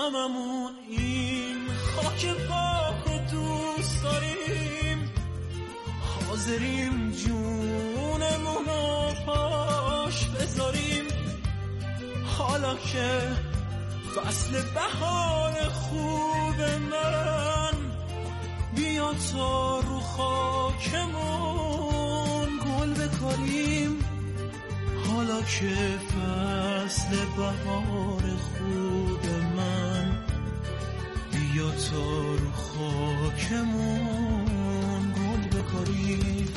هممون این خاک پاک رو دوست داریم، حاضریم جونمون رو پاش بذاریم. حالا که فصل بهار خوب من، بیا تا رو خاکمون گل بکاریم. حالا که فصل بهار خوب من، بیا تا رو خاکمون گل بکاریم.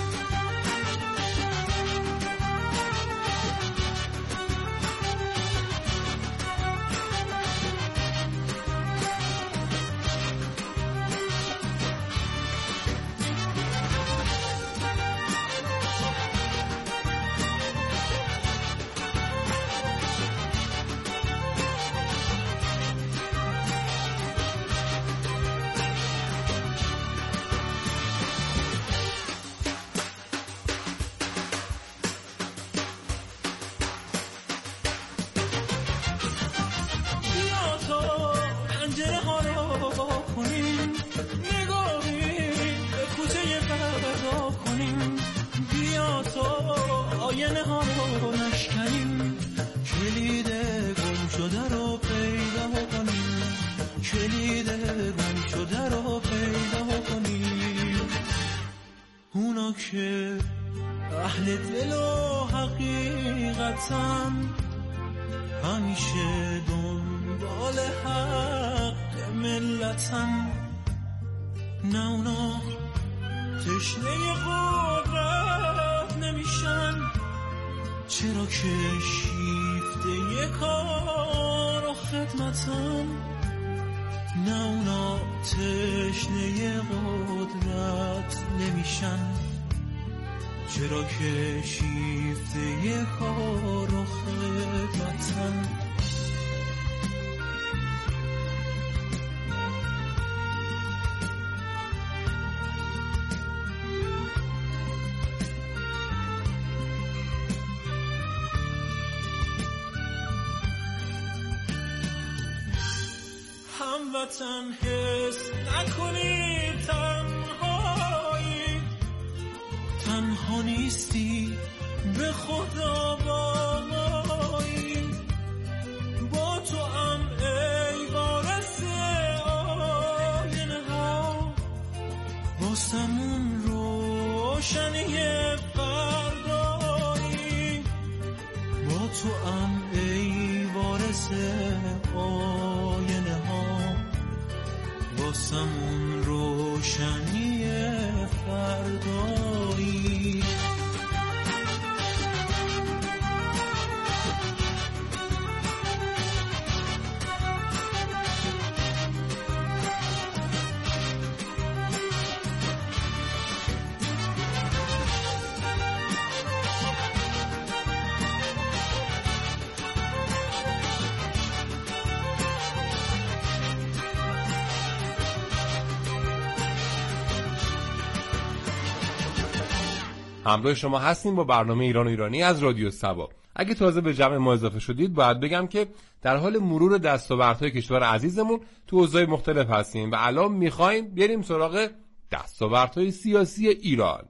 آینه ها رو نشکنیم، کلید گم شده رو پیدا کنیم، کلید گم شده رو پیدا کنیم. اونا که اهل دل و حقیقتن، همیشه دنبال حق ملتن. نه اونا تشنه قدرت نمیشن، چرا که شیفته کار و خدمتن. نه اونا تشنه قدرت نمیشن، چرا که شیفته کار و خدمتن. هموطن حس نکنی تنهایی، تنها نیستی به خدا با مایی. با تو هم ای وارث آینه ها، واسمون روشنی فردایی. با تو هم ای وارث آینه ها، واسمون روشنی فردایی. همراه شما هستیم با برنامه ایران و ایرانی از رادیو سبا. اگه تازه به جمع ما اضافه شدید، باید بگم که در حال مرور دستاوردهای کشور عزیزمون تو حوزه‌های مختلف هستیم و الان می‌خوایم بریم سراغ دستاوردهای سیاسی ایران.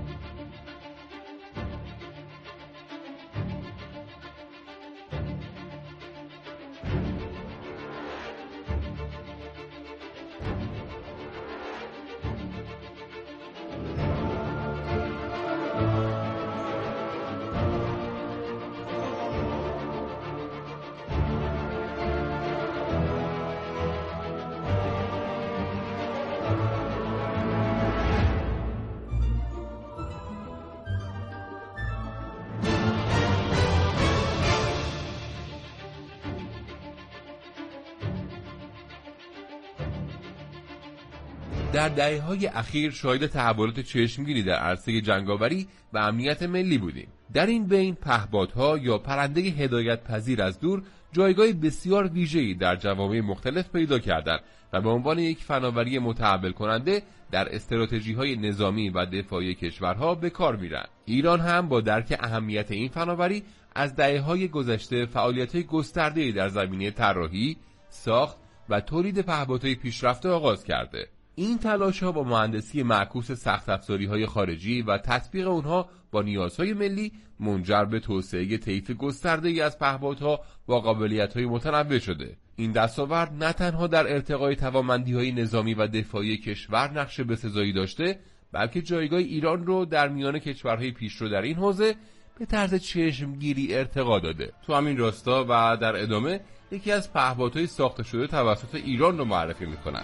در دهه‌های اخیر شاهد تحولات چشمگیری در عرصه جنگاوری و امنیت ملی بودیم. در این بین پهپادها یا پرنده هدایت پذیر از دور جایگاه بسیار ویژه‌ای در جوامع مختلف پیدا کردند و به عنوان یک فناوری متحول کننده در استراتژی‌های نظامی و دفاعی کشورها به کار می‌رند. ایران هم با درک اهمیت این فناوری از دهه‌های گذشته فعالیت‌های گسترده‌ای در زمینه طراحی، ساخت و تولید پهپادهای پیشرفته آغاز کرده. این تلاش‌ها با مهندسی معکوس سخت افزاری‌های خارجی و تطبیق اونها با نیازهای ملی منجر به توسعه طیف گسترده‌ای از پهپادها با قابلیت‌های متنوع شده. این دستاورد نه تنها در ارتقای توانمندی‌های نظامی و دفاعی کشور نقش بسزایی داشته، بلکه جایگاه ایران رو در میان کشورهای پیشرو در این حوزه به طرز چشمگیری ارتقا داده. تو همین راستا و در ادامه یکی از پهپادهای ساخته شده توسط ایران رو معرفی می‌کنم.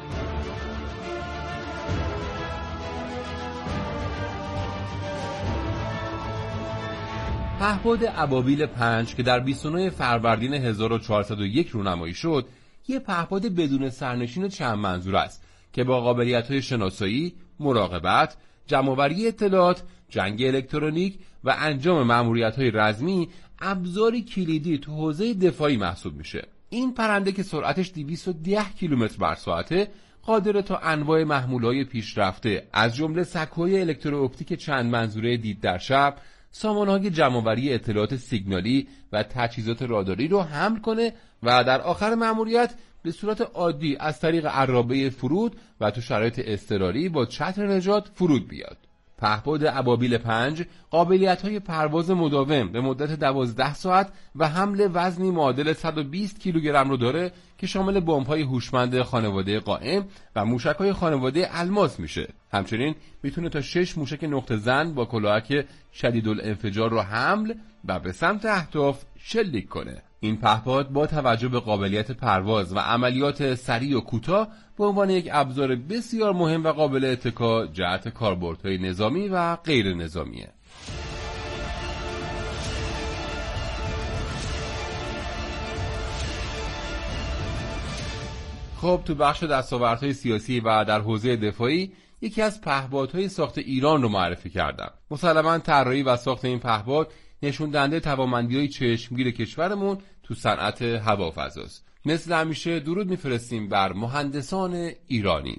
پهپاد ابابیل 5 که در 29 فروردین 1401 رونمایی شد، یک پهپاد بدون سرنشین چند منظور است که با قابلیت‌های شناسایی، مراقبت، جمع‌آوری اطلاعات، جنگ الکترونیک و انجام مأموریت‌های رزمی ابزاری کلیدی تو حوزه دفاعی محسوب میشه. این پرنده که سرعتش 210 کیلومتر بر ساعته قادر تا انواع محموله‌های پیشرفته از جمله سکوهای الکترواپتیک چند منظوره دید در شب، سامانه‌های جمع‌آوری اطلاعات سیگنالی و تجهیزات راداری رو حمل کنه و در آخر مأموریت به صورت عادی از طریق عرابه فرود و تو شرایط اضطراری با چتر نجات فرود بیاد. پهپاد ابابیل 5 قابلیت‌های پرواز مداوم به مدت 12 ساعت و حمل وزنی معادل 120 کیلوگرم رو داره که شامل بمب‌های هوشمند خانواده قائم و موشک‌های خانواده الماس میشه. همچنین میتونه تا 6 موشک نقطه زن با کلاهک شدیدالانفجار رو حمل و به سمت اهداف شلیک کنه. این پهپاد با توجه به قابلیت پرواز و عملیات سریع و کوتاه به عنوان یک ابزار بسیار مهم و قابل اتکا جهت کاربردهای نظامی و غیر نظامیه. خب تو بخش دستاوردهای سیاسی و در حوزه دفاعی یکی از پهپادهای ساخت ایران رو معرفی کردم. مسلماً طراحی و ساخت این پهپاد نشون دهنده توانمندی‌های چشمگیر کشورمون تو صنعت هوافضاست. مثل همیشه درود میفرستیم بر مهندسان ایرانی.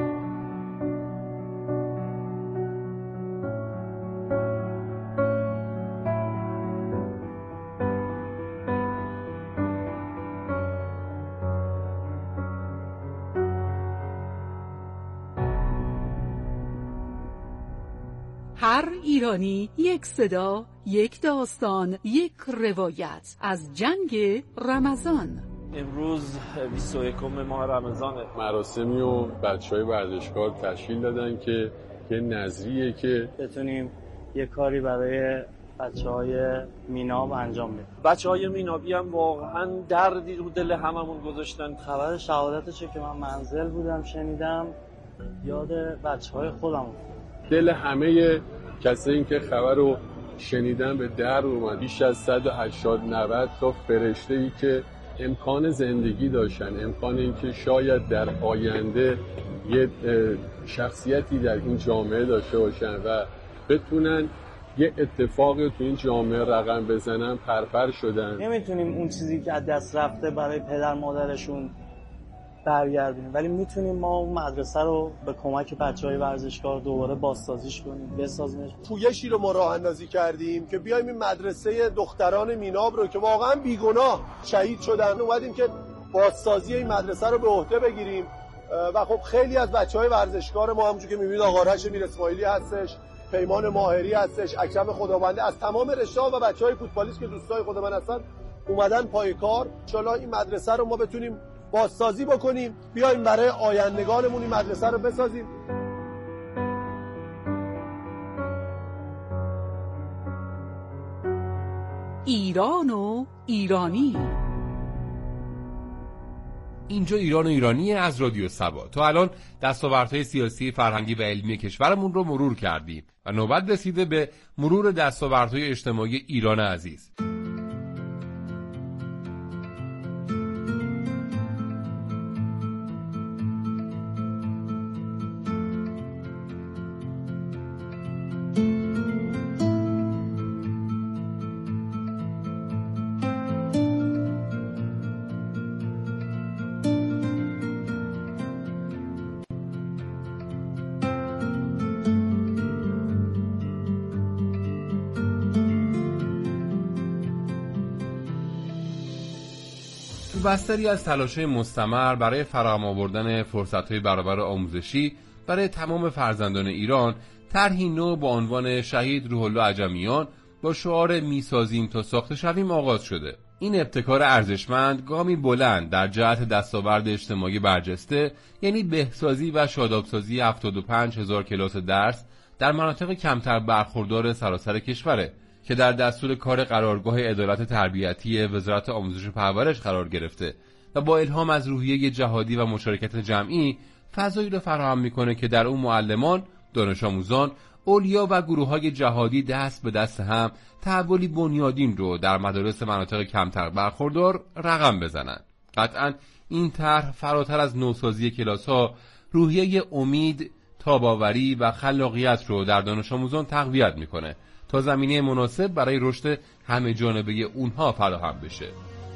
هر ایرانی یک صدا، یک داستان، یک روایت از جنگ رمضان. امروز 21 ماه رمضانه. مراسمی و بچهای ورزشکار تشکیل دادن که یه نظریه که بتونیم یه کاری برای بچهای میناب انجام بدیم. بچهای مینابی هم واقعا دردی رو دل هممون گذاشتن. خبر شهادتشه که من منزل بودم شنیدم، یاد بچهای خودم افتاد. دل همه کسایی که خبر رو شنیدن به در اومد. بیش از 180-90 تا فرشته‌ای که امکان زندگی داشتن، امکان اینکه شاید در آینده یه شخصیتی در این جامعه داشته باشن و بتونن یه اتفاقی تو این جامعه رقم بزنن، پرپر شدن. نمیتونیم اون چیزی که از دست رفته برای پدر مادرشون برگردیم، ولی میتونیم ما اون مدرسه رو به کمک بچهای ورزشکار دوباره بازسازیش کنیم، بسازیمش. پویشی رو ما راه اندازی کردیم که بیایم این مدرسه دختران میناب رو که واقعا بیگناه شهید شدن، اومدیم که بازسازی این مدرسه رو به عهده بگیریم و خب خیلی از بچهای ورزشکار ما همونجوری که میبینید آقا رش میر اسماعیلی هستش، پیمان ماهری هستش، اکرم خداونده، از تمام رشته‌ها و بچهای فوتبالیست که دوستای خود من هستن اومدن پای کار. ان شاءالله این مدرسه رو ما بتونیم بازسازی بکنیم، بیایم برای آیندگانمون این مدرسه رو بسازیم. ایران و ایرانی. اینجا ایران و ایرانی از رادیو سبا. تا الان دستاوردهای سیاسی، فرهنگی و علمی کشورمون رو مرور کردیم و نوبت رسیده به مرور دستاوردهای اجتماعی ایران عزیز. بستری از تلاش‌های مستمر برای فراهم آوردن فرصت‌های برابر آموزشی برای تمام فرزندان ایران، طرحی نو با عنوان شهید روح الله عجمیان با شعار میسازیم تا ساخته شویم آغاز شده. این ابتکار ارزشمند گامی بلند در جهت دستاورد اجتماعی برجسته، یعنی بهسازی و شادابسازی 75000 کلاس درس در مناطق کمتر برخوردار سراسر کشوره که در دستور کار قرارگاه عدالت تربیتی وزارت آموزش و پرورش قرار گرفته و با الهام از روحیه جهادی و مشارکت جمعی فضایی را فراهم میکنه که در اون معلمان، دانش آموزان، اولیا و گروه‌های جهادی دست به دست هم تحولی بنیادین رو در مدارس مناطق کمتر برخوردار رقم بزنن. قطعاً این طرح فراتر از نوسازی کلاس‌ها، روحیه امید، تاب‌آوری و خلاقیت رو در دانش آموزان تقویت میکنه تا زمینه مناسب برای رشد همه جانبه اونها فراهم بشه.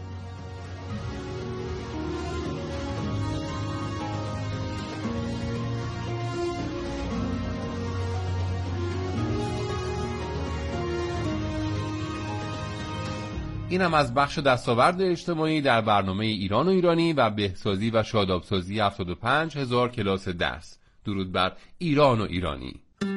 اینم از بخش دستاورد اجتماعی در برنامه ایران و ایرانی و بهسازی و شادابسازی 75000 کلاس درس. درود بر ایران و ایرانی.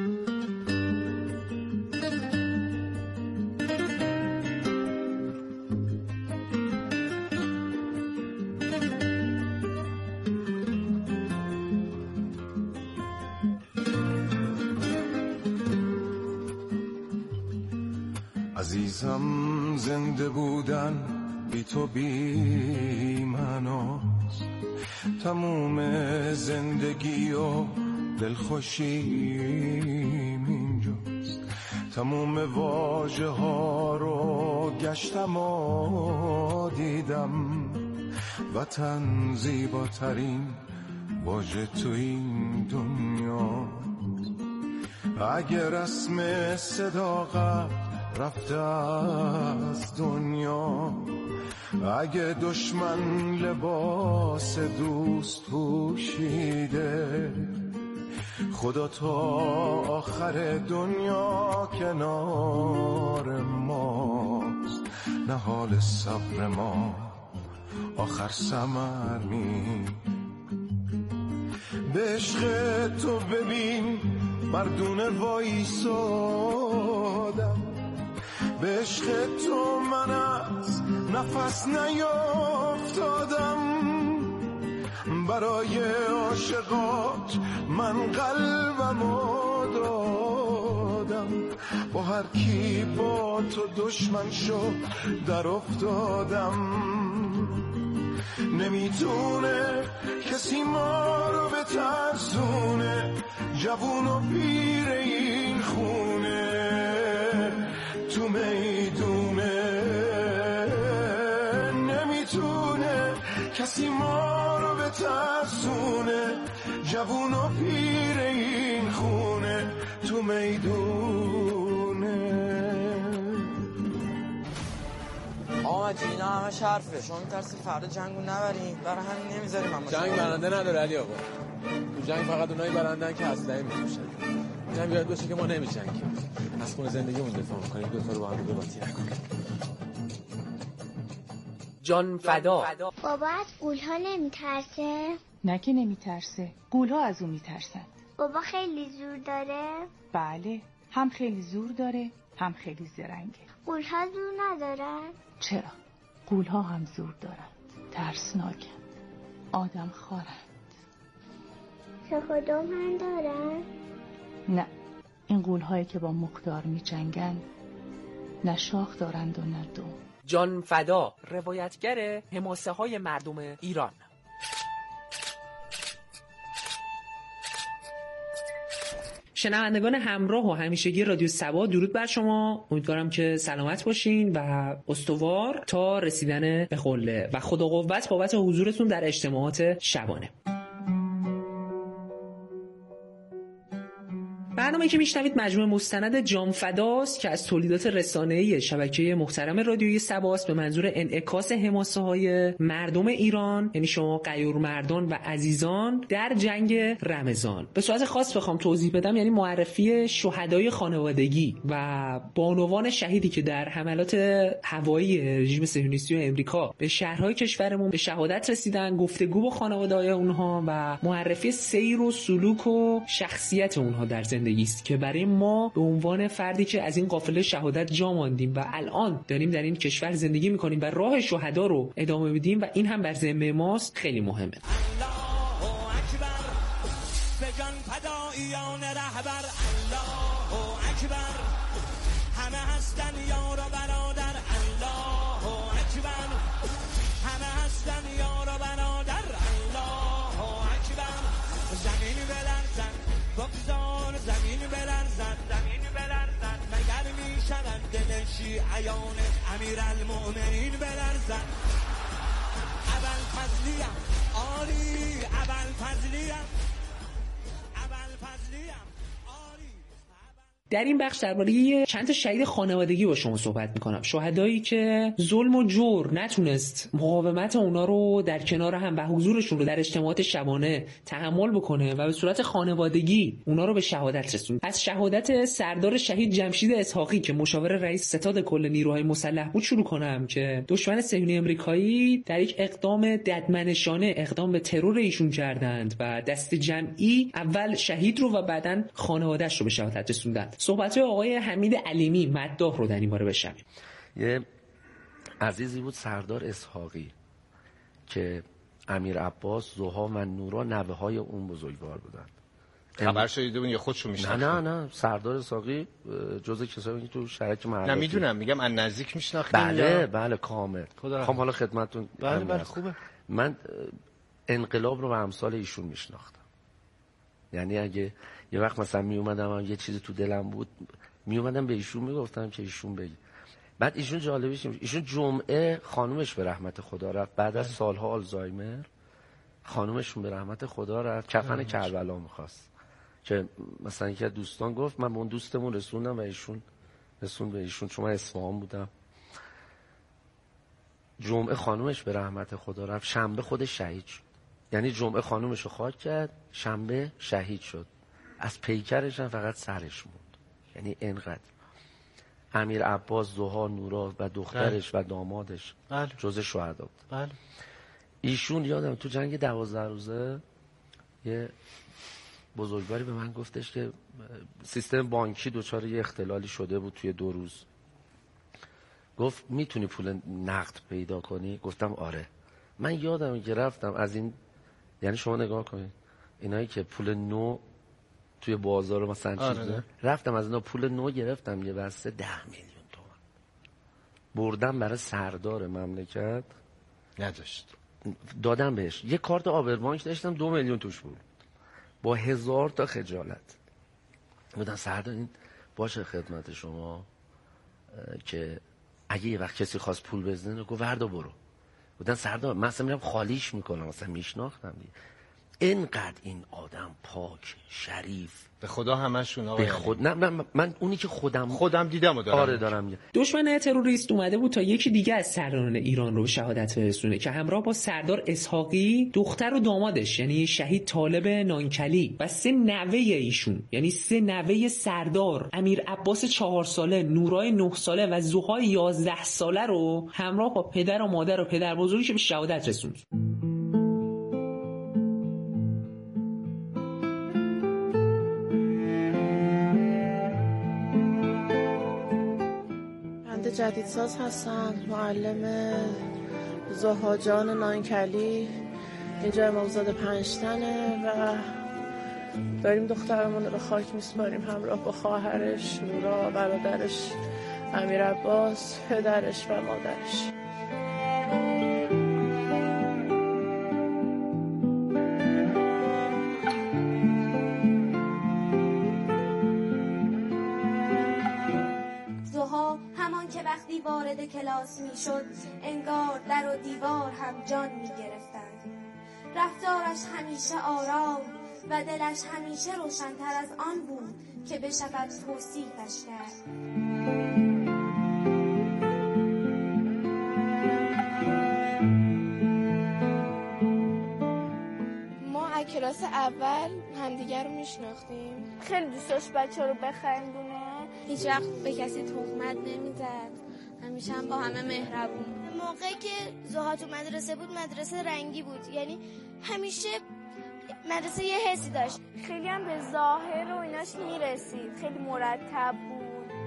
عزیزم زنده بودن بی تو بی معناست، تموم زندگی و دلخوشیم اینجاست. تموم واژه ها رو گشتم و دیدم، وطن زیباترین واژه تو این دنیا. اگه رسم صداقت رفته از دنیا، اگه دشمن لباس دوست پوشیده، خدا تا آخر دنیا کنار ماست. نهال صبر ما آخر ثمر می. به عشق تو ببین مردونه وایسادم، به عشق تو من از نفس نیافتادم. برای عاشقات من قلبمو دادم، با هر کی با تو دشمن شد در افتادم. نمیتونه کسی ما رو بترسونه، جوون و پیر این خونه تو میدونه. نمیتونه کسی ما رو بترسونه، جوون و پیر این خونه تو میدونه. آمد اینا همه حرفه، شما میترسی فردا جنگو نبریم، برای همین نمیذاریم. اما جنگ برنده نداره علی آقا، تو جنگ فقط اونایی برندن که اسلحه می‌کشن. اینم یاد باشه که ما نمی‌جنگیم، از خون زندگیمون دفاع می‌کنیم، دو تا رو با هم دیگه قاطی نکنیم. جان فدا. بابا از غول‌ها نمیترسه؟ نه که نمیترسه، غول‌ها از اون میترسن. بابا خیلی زور داره؟ بله، هم خیلی زور داره هم خیلی زرنگه. غول‌ها زور ندارن؟ چرا؟ غول‌ها هم زور دارن، ترسناکن، آدم خارن. شاخ و دم هم دارن؟ نه، این غول‌هایی که با مقدار می جنگن نه شاخ دارند و نه دم. جان فدا، روایتگر حماسه های مردم ایران. شنوندگان همراه و همیشگی رادیو سبا، درود بر شما. امیدوارم که سلامت باشین و استوار تا رسیدن به قله و خدا قوت بابت حضورتون در اجتماعات شبانه. برنامه‌ای که میشنوید مجموعه مستند جان فداست که از تولیدات رسانه‌ای شبکه محترم رادیویی سباست به منظور انعکاس حماسه‌های مردم ایران، یعنی شما غیورمردان و عزیزان در جنگ رمضان. به صورت خاص بخوام توضیح بدم، یعنی معرفی شهدای خانوادگی و بانوان شهیدی که در حملات هوایی رژیم صهیونیستی امریکا به شهرهای کشورمون به شهادت رسیدن، گفتگو با خانواده‌های اونها و معرفی سیر و سلوک و شخصیت اونها در زندگی است که برای ما به عنوان فردی که از این قافله شهادت جا ماندیم و الان داریم در این کشور زندگی می‌کنیم و راه شهدا رو ادامه میدیم و این هم بر ذمه ماست، خیلی مهمه. جان فداییان رهبر الله اکبر، همه هستن یار و برادر الله اکبر، همه هستن یار و برادر الله اکبر. زمین بلرزد بگذار زمین بلرزد، زمین بلرزد مگر میشود دل شیعیان امیرالمؤمنین بلرزد. ابوالفضلیم آری ابوالفضلیم در این بخش درباره چند تا شهید خانوادگی با شما صحبت میکنم، شهدایی که ظلم و جور نتونست مقاومت اونا رو در کنار هم و حضورشون رو در اجتماعات شبانه تحمل بکنه و به صورت خانوادگی اونا رو به شهادت رسوند. از شهادت سردار شهید جمشید اسحاقی که مشاور رئیس ستاد کل نیروهای مسلح بود شروع کنم که دشمن صهیونی آمریکایی در یک اقدام ددمنشانه اقدام به ترور ایشون کردند و دست جمعی اول شهید رو و بعداً خانواده‌اش رو به شهادت رسوندند. صحبت‌های آقای حمید علیمی مداح رو در این باره بشنویم. یه عزیزی بود سردار اسحاقی که امیر عباس، ضحی و نورا نوه‌های اون بزرگوار بودن. خبر شدیده بود یا خودشو میشناختن؟ نه سردار اسحاقی جزء کسایی که تو شرک معرفی. نه میدونم، میگم از نزدیک میشناختین؟ بله کامل. خب حالا خدمتتون. بله خوبه. من انقلاب رو به امثال ایشون میشناختم. یعنی اگه یه وقت مثلا می اومدم یه چیزی تو دلم بود، می اومدم به ایشون میگفتم که ایشون بگی. بعد ایشون جالبیش ایشون جمعه خانومش به رحمت خدا رفت، بعد از سالها آلزایمر خانومشون به رحمت خدا رفت، کفن کربلا می‌خواست که مثلا یکی از دوستان گفت من به اون دوستمون رسوندم و ایشون رسوند به ایشون، چون من اصفهان بودم. جمعه خانومش به رحمت خدا رفت، شنبه خودش شهید شد. یعنی جمعه خانومش رو خاک کرد، شنبه شهید شد. از پیکرش هم فقط سرش موند. یعنی اینقدر. امیر عباس، ضحی، نورا و دخترش و دامادش جزء شهدا بود. بله. ایشون یادم تو جنگ 12 روزه یه بزرگواری به من گفتش که سیستم بانکی دچار یه اختلالی شده بود توی 2 روز. گفت میتونی پول نقد پیدا کنی؟ گفتم آره. من یادم که رفتم از این، یعنی شما نگاه کنید اینایی که پول نو توی بازار مثلا چیزه، رفتم از اینا پول نو گرفتم یه بسته 10 میلیون تومان بردم برای سردار مملکت، نداشت دادم بهش. یه کارت آبربانک داشتم 2 میلیون توش بود با 1000 تا خجالت. بودن سردار این باشه خدمت شما که اگه یه وقت کسی خواست پول بزنه گفت وردا برو. بودن سردار من اصلا میرم خالیش میکنم، اصلا میشناختم دیگه. اینقدر این آدم پاک شریف، به خدا همشون به خود نه من اونی که خودم دیدم و دارم. آره دارم. دشمن تروریست اومده بود تا یکی دیگه از سرانان ایران رو به شهادت برسونه که همراه با سردار اسحاقی، دختر و دامادش یعنی شهید طالب نانکلی و 3 نوه ایشون، یعنی 3 نوه سردار، امیر عباس 4 ساله، نورای 9 ساله و ضحی 11 ساله رو همراه با پدر و مادر و پدر بزرگش به شهادت رسوند. جدیدساز هستم، معلم ضحی جان نانکلی، اینجا امامزاده 5 تنه و داریم دخترمون رو به خاک میسپاریم همراه با خواهرش نورا، برادرش امیر عباس، پدرش و مادرش. وقتی وارد کلاس می شد انگار در و دیوار هم جان می گرفتند. رفتارش همیشه آرام و دلش همیشه روشن‌تر از آن بود که بشود توصیفش کرد. کلاس اول همدیگر رو میشناختیم. خیلی دوست داشت بچه رو بخندونه. هیچ وقت به کسی تهمت نمیزد. همیشه هم با همه مهربون. موقعی که زها تو مدرسه بود مدرسه رنگی بود، یعنی همیشه مدرسه یه حسی داشت. خیلی هم به ظاهر و ایناش میرسید، خیلی مرتب بود.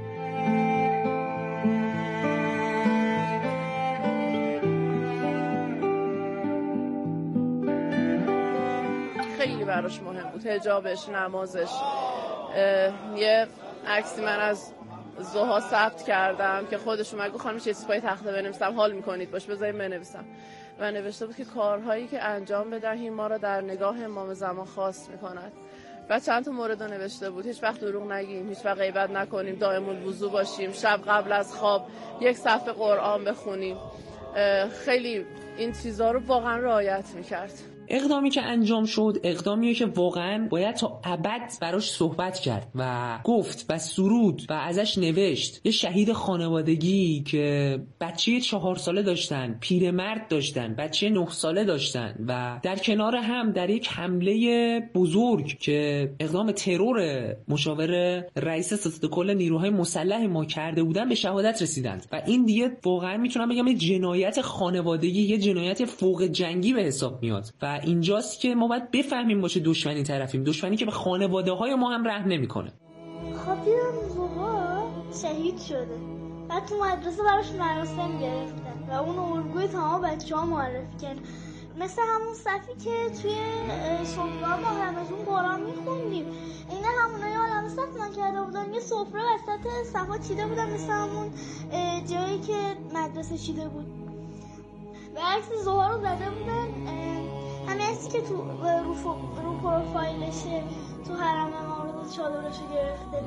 خیلی براش مهم بود، حجابش، نمازش. یه عکسی من از زها ثبت کردم که خودش اومد گفت خانم چه چیزی پای تخته بنویسم، حال میکنید باش بذارید بنویسم، و نوشته بود که کارهایی که انجام بدهیم ما را در نگاه امام زمان خاص میکند. و چند تا مورد رو نوشته بود. هیچ وقت دروغ نگیم، هیچ وقت غیبت نکنیم، دائم الوضو باشیم، شب قبل از خواب یک صفحه قرآن بخونیم. خیلی این چیزا رو واقعا رعایت میکرد. اقدامی که انجام شد اقدامیه که واقعا باید تا ابد براش صحبت کرد و گفت و سرود و ازش نوشت. یه شهید خانوادگی که بچه 4 ساله داشتن، پیرمرد داشتن، بچه 9 ساله داشتن و در کنار هم در یک حمله بزرگ که اقدام ترور مشاور رئیس ستاد کل نیروهای مسلح ما کرده بودن به شهادت رسیدند. و این دیگه واقعا میتونم بگم یه جنایت خانوادگی، یه جنایت فوق جنگی به حساب میاد. و اینجاست که ما باید بفهمیم باشه دشمنی طرفیم، دشمنی که به خانواده های ما هم رحم نمیکنه. خاطرم زها شهید شده، بعد تو مدرسه براش مراسم گرفتن و اون الگوی تمام بچه‌ها معرفی کردن، مثل همون صفی که توی سفره ما رمضان قرآن میخوندیم. اینا همونایی عالم صف من کرده بودن، یه سفره وسط صفا چیده بودن مثل همون جایی که مدرسه چیده بود و عکس زها رو زده بودن. همه عکسی که تو رو پروفایلشه تو حرم امام چادرشو گرفته.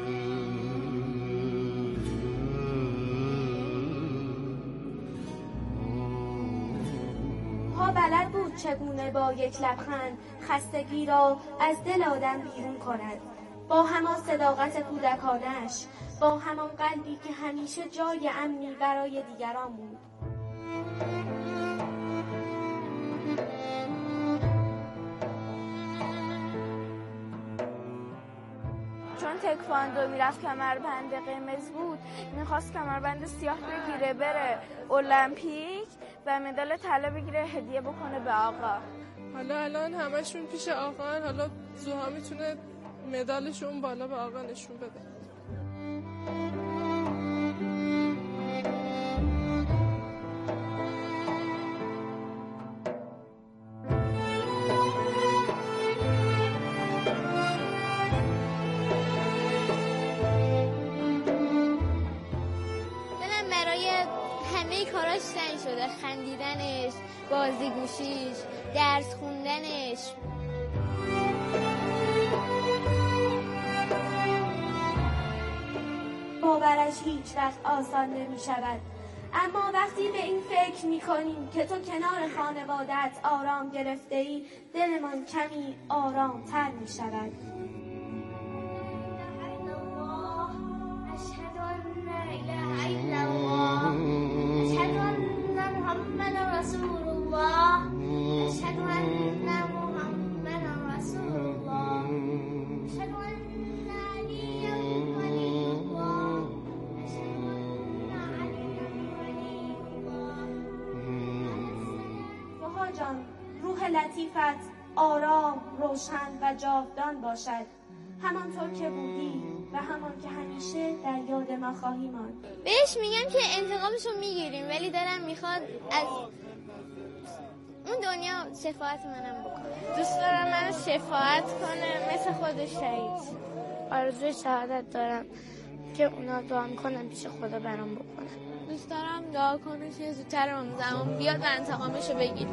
ها بلد بود چگونه با یک لبخند خستگی را از دل آدم بیرون کند، با همان صداقت کودکانش، با همان قلبی که همیشه جای امنی برای دیگران بود. چون تکواندو میرفت کمربند قرمز بود، میخواست کمربند سیاه بگیره بره المپیک و مدال طلا بگیره هدیه بکنه به آقا. حالا الان همشون پیش آقا، حالا زها میتونه مدالشون بالا به آقا نشون بده. کاراش تنگ شده، خندیدنش، بازیگوشیش، درس خوندنش. باورش هیچ وقت آسان نمی شود، اما وقتی به این فکر می کنیم که تو کنار خانوادت آرام گرفته ای، دلمان کمی آرام تر می شود. جان، روح لطیفت آرام، روشن و جاودان باشد، همانطور که بودی و همان که همیشه در یاد ما خواهی ماند. بهش میگم که انتقامشو میگیریم، ولی دلم میخواد از اون دنیا شفاعت منم بکنه. دوست دارم منو شفاعت کنه مثل خودش شهید. آرزوی شهادت دارم که اونا دعا میکنن پیش خدا برام بکنن. دوست دارم دعا کنه که زودتر اون زمان بیاد و انتقامشو بگیر.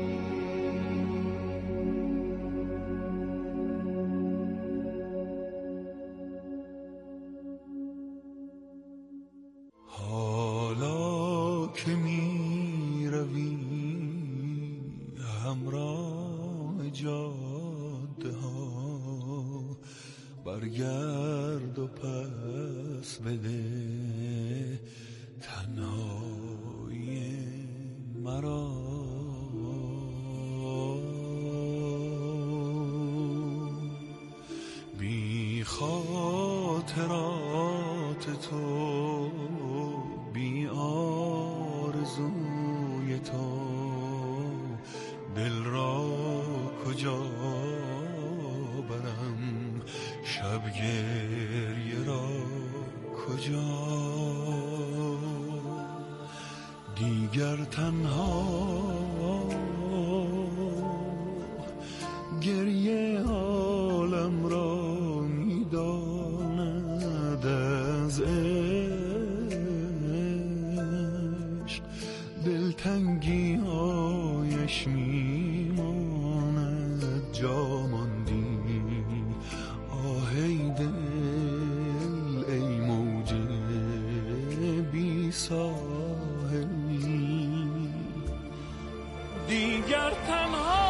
حالا که می روی همراه جاده ها، برگرد پس بده تنهایی مرا، بی خاطرات تو، بی آرزوی تو، دل را کجا برم، شب گریه را کجا، دیگر تنها گریه عالم را میداند، از عشق دلتنگی هایش میماند، جا ماندی آهی دل ای موج بی ساحلی، دیگر تنها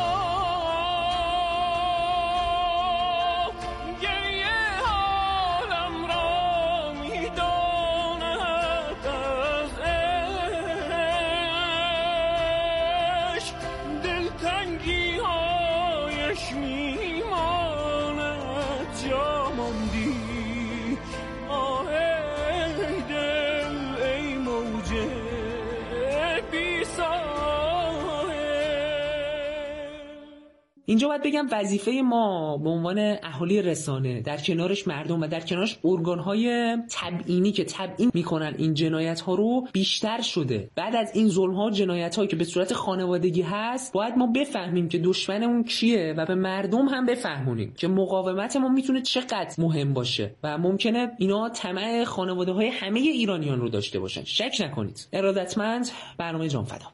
اینجا باید بگم وظیفه ما به عنوان اهالی رسانه، در کنارش مردم و در کنارش ارگان‌های تبیینی که تبیین میکنن این جنایت‌ها رو، بیشتر شده. بعد از این ظلم‌ها و جنایت‌هایی که به صورت خانوادگی هست، باید ما بفهمیم که دشمنمون کیه و به مردم هم بفهمونیم که مقاومت ما میتونه چقدر مهم باشه و ممکنه اینا طمع خانواده‌های همه ایرانیان رو داشته باشن. شک نکنید. ارادتمند، برنامه جانفدا.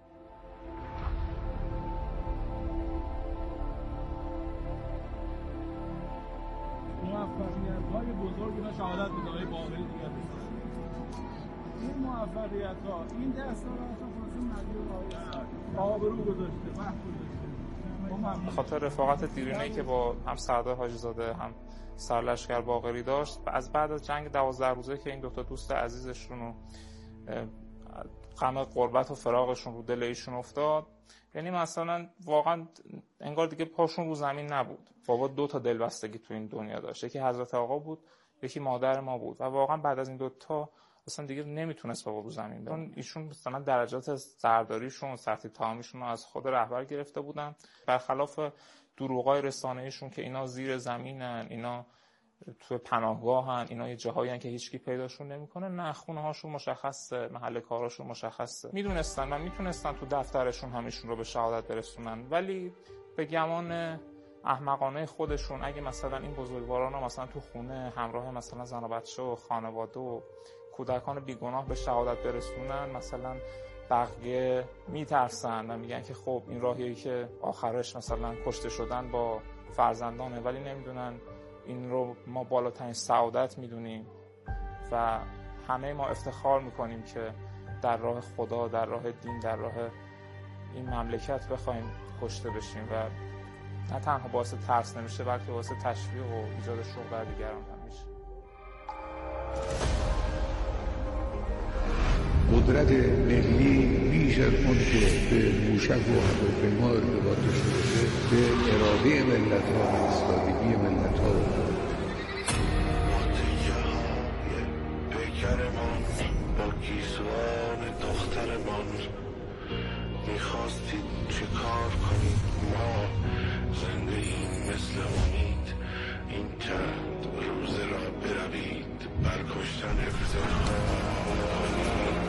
موفقیت‌های بزرگ اینا شهادت می‌کنه باقی دیگه این موفقیت‌ها این دستاوردها خاص مدیون آبرو گذاشته وقت گذاشته به خاطر رفاقت دیرینه‌ای که با هم سردار حاجی زاده هم سرلشکر باقری داشت، از بعد از جنگ 12 روزه که این دو تا دوست عزیزشون رو غم غربت و فراقشون رو دل ایشون افتاد، یعنی مثلا واقعا انگار دیگه پاشون رو زمین نبود. بابا 2 تا دلبستگی تو این دنیا داشت، یکی حضرت آقا بود، یکی مادر ما بود و واقعا بعد از این 2 تا اصلا دیگه نمیتونست بابا رو زمین بمونه. ایشون مثلا درجات سرداریشون، سطح تامیشون رو از خود رهبر گرفته بودن، برخلاف دروغای رسانه‌ایشون که اینا زیر زمینن، اینا تو پناهگاهن، اینا یه جاهایی که هیچکی پیداشون نمیکنه. نه، خونه هاشون مشخصه، محل کاراشون مشخصه. میدونستن و میتونستن تو دفترشون همیشون رو به شهادت برسونن، ولی به گمان احمقانه خودشون اگه مثلا این بزرگواران رو مثلا تو خونه همراه مثلا زن و بچه و خانواده و کودکان بیگناه به شهادت برسونن، مثلا بقیه میترسن و میگن که خب این راهیه که آخرش مثلا کشته شدن با فرزندانه، ولی نمیدونن این رو ما بالاترین سعادت میدونیم و همه ما افتخار میکنیم که در راه خدا، در راه دین، در راه این مملکت بخوایم کشته بشیم و نه تنها باعث ترس نمیشه بلکه باعث تشویق و ایجاد شوق در دیگران هم میشه. قدرت ملی بیش از اون که به موشک و هواپیما ارتباط داشته باشه به اراده ملت‌ها و ایستادگی ملت‌ها پیکرمان با گیسوان دخترمان میخواستید چه کار کنید؟ ما زنده ایم مثل امید، این چند روزه را بروید برکشتن افتخار کنید.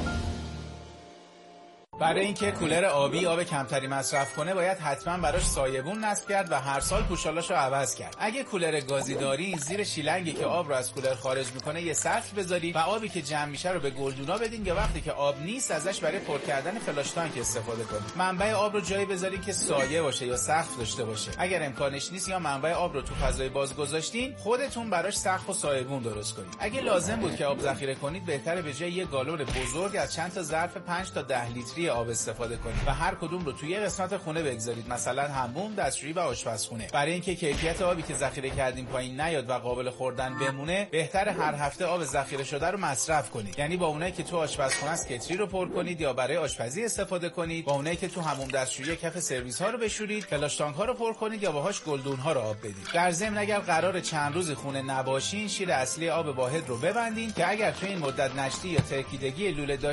برای اینکه کولر آبی آب کمتری مصرف کنه باید حتما براش سایبون نصب کرد و هر سال پوشالاشو عوض کرد. اگه کولر گازی دارین، زیر شیلنگی که آب رو از کولر خارج میکنه یه سطل بذارید و آبی که جمع میشه رو به گلدونا بدین که وقتی که آب نیست ازش برای پر کردن فلاش تانک استفاده کنید. منبع آب رو جایی بذارین که سایه باشه یا سقف داشته باشه. اگر امکانش نیست یا منبع آب رو تو فضای باز گذاشتین، خودتون براش سقف و سایبون درست کنید. اگه لازم بود که آب ذخیره کنید، بهتره به جای یه گالون بزرگ از چند تا ظرف 5 تا 10 لیتری اصلی آب استفاده کنید و هر کدوم رو توی قسمت خونه بگذارید، مثلا حموم، دستشویی و آشپزخونه. برای اینکه کیفیت آبی که ذخیره کردیم پایین نیاد و قابل خوردن بمونه، بهتره هر هفته آب ذخیره شده رو مصرف کنید. یعنی با اونایی که تو آشپزخونه است کتری رو پر کنید یا برای آشپزی استفاده کنید، با اونایی که تو حموم دستشویی کف سرویس ها رو بشورید، فلاش تانک ها رو پر کنید یا باهاش گلدون ها رو آب بدید. در ضمن اگر قرار چند روز خونه نباشین، شیر اصلی آب واحد رو ببندین که اگر تو این مدت نشتی یا ترکیدگی لوله